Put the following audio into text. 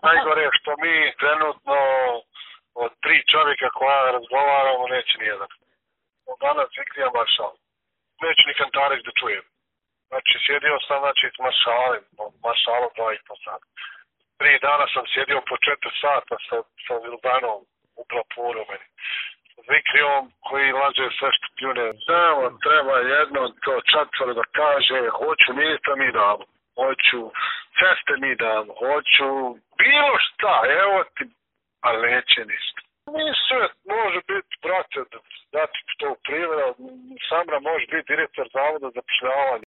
najgore je što mi trenutno od 3 čovjeka koja razgovaramo neće nijedan. Danas Vikrija Maršal. Neću ni Kantarić da čujem. Znači, sjedio sam, s Maršalom 2,5 sata. 3 dana sam sjedio po 4 sata sa Vildanom u plafonu meni. S Vikrijom koji laže sve što pljune. Samo treba jedno to čatvoro da kaže, hoću mjesta mi damo. Hoću ceste mi damo. Hoću bilo šta, evo ti, ali neće ništa. Mi sve može biti, brate, dati to primjera. Samra može biti direktor zavoda za zapošljavanje.